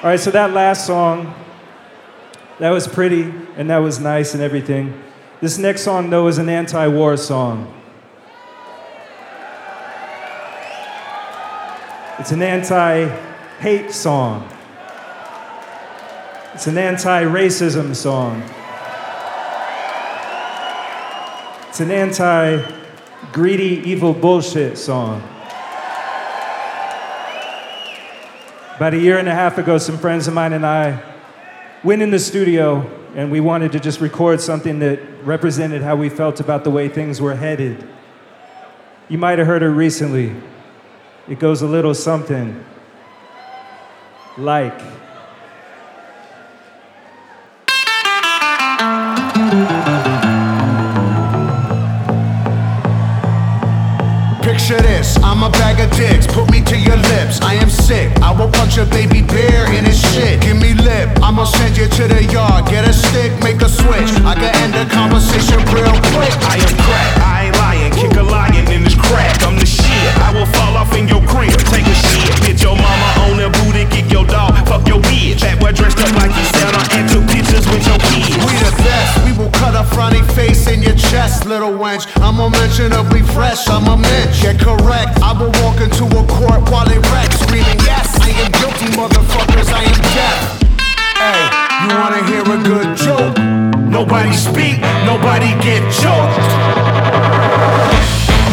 All right, so that last song, that was pretty and that was nice and everything. This next song, though, is an anti-war song. It's an anti-hate song. It's an anti-racism song. It's an anti-greedy, evil bullshit song. About a year and a half ago, some friends of mine and I went in the studio and we wanted to just record something that represented how we felt about the way things were headed. You might have heard it recently. It goes a little something like... Picture this, I'm a bag of dicks, put me to your lips. I am sick, I will punch a baby bear in his shit. Give me lip, I'ma send you to the yard. Get a stick, make a switch, I can end the conversation real quick. I am crack, I ain't lying, kick a lion in this crack. I'm the shit, I will fall off in your crib, take a shit. Hit your mama on the booty, kick your dog, fuck your bitch. That boy dressed up like he Santa and took pictures with your kids. We the best, we will cut a frowny face in your chest, little wench. I'm unmentionably fresh, I'm a mensch. Get correct, I will walk into a court while they wreck, screaming, yes, I am guilty, motherfuckers, I am deaf. Hey, you wanna hear a good joke? Nobody speak, nobody get choked.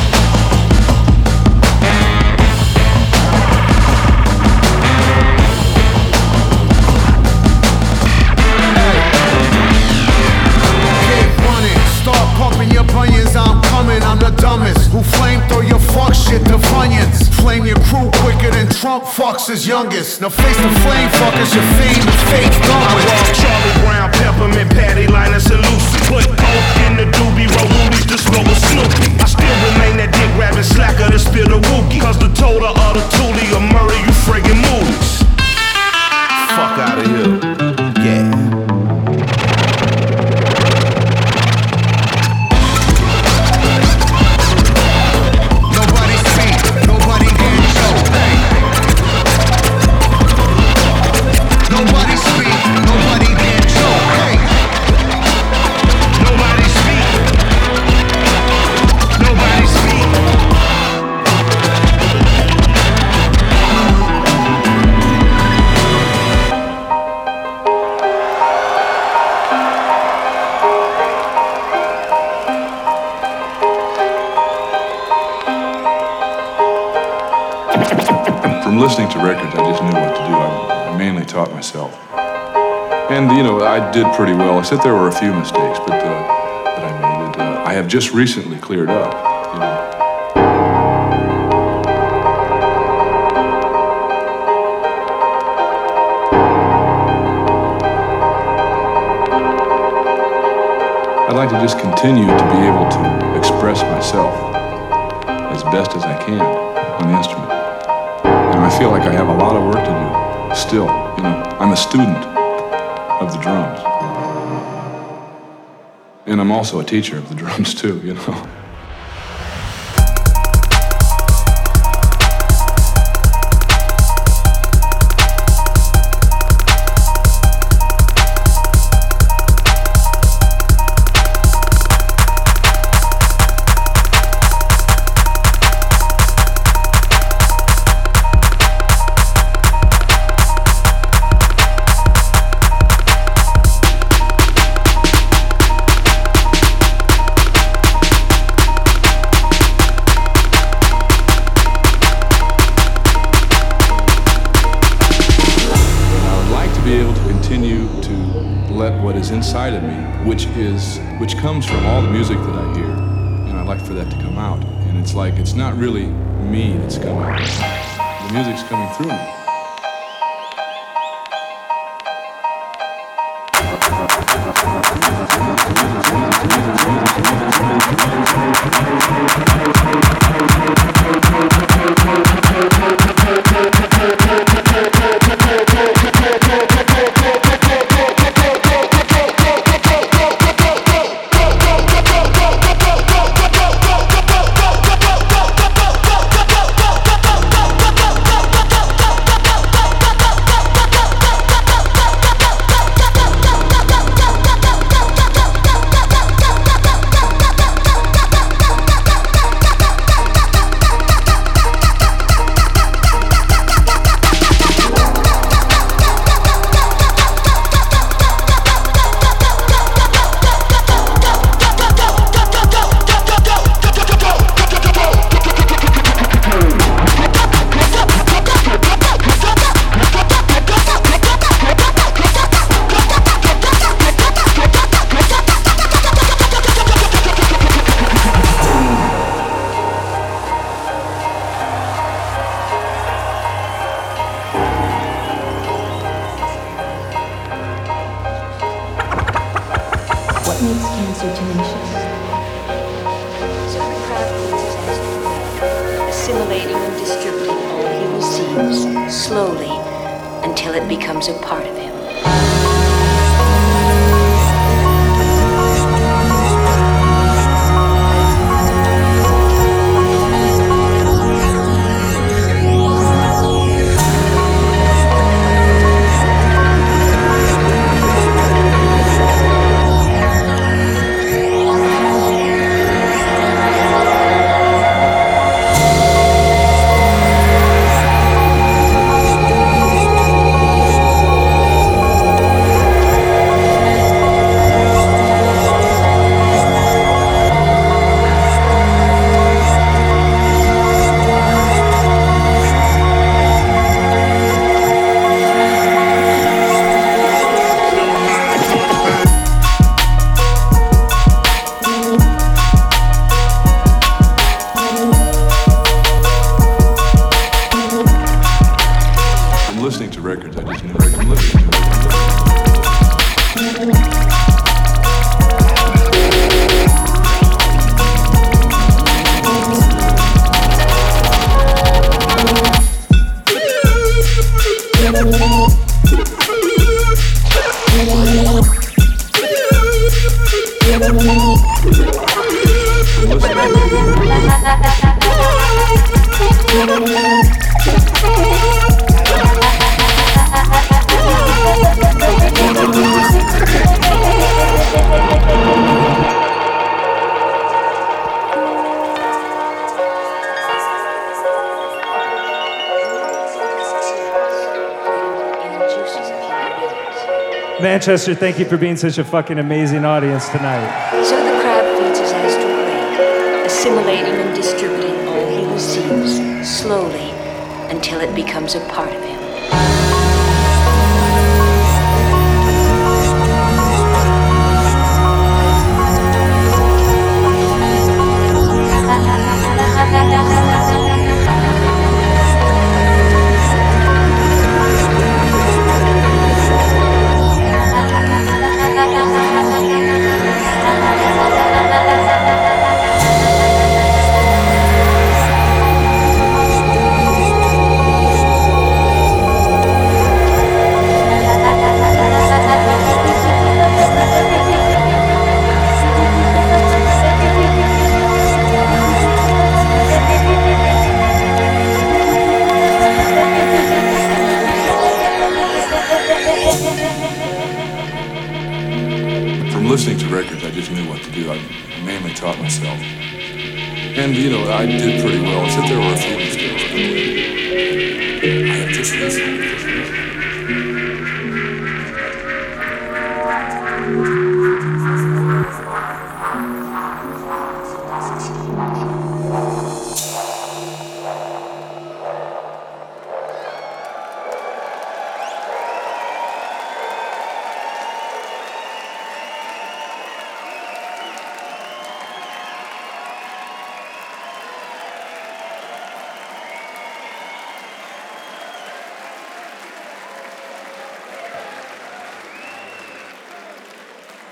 I'm coming, I'm the dumbest who flamethrow your fuck shit to Funyuns. Flame your crew quicker than Trump fucks his youngest. Now face the flame fuckers, your fame is fake gone. Charlie Brown, Peppermint, Patty, Linus, and Lucy. Put coke in the doobie, roll movies to smoke with Snoopy. I still remain that dick grabbing slacker to spill the wookie. Cause the total of the toolie will murder you friggin' movies. Fuck out of here, yeah. Listening to records, I just knew what to do. I mainly taught myself. And, you know, I did pretty well, except there were a few mistakes, but I made it. I have just recently cleared up, you know. I'd like to just continue to be able to express myself as best as I can on the instrument. I feel like I have a lot of work to do still, you know. I'm a student of the drums. And I'm also a teacher of the drums too, you know. Inside of me, which comes from all the music that I hear, and I'd like for that to come out. And it's like it's not really me that's coming. The music's coming through me. What makes cancer tenacious? So the crowd pleases as to way, assimilating and distributing all he receives, slowly, until it becomes a part of him. Listening to records, I just knew record listening to Manchester, thank you for being such a fucking amazing audience tonight. So the crowd feeds his astral way, assimilating and distributing all he receives, slowly, until it becomes a part of him. listening to records, I just knew what to do. I mainly taught myself. And, you know, I did pretty well, except there were a few mistakes. I have just listened.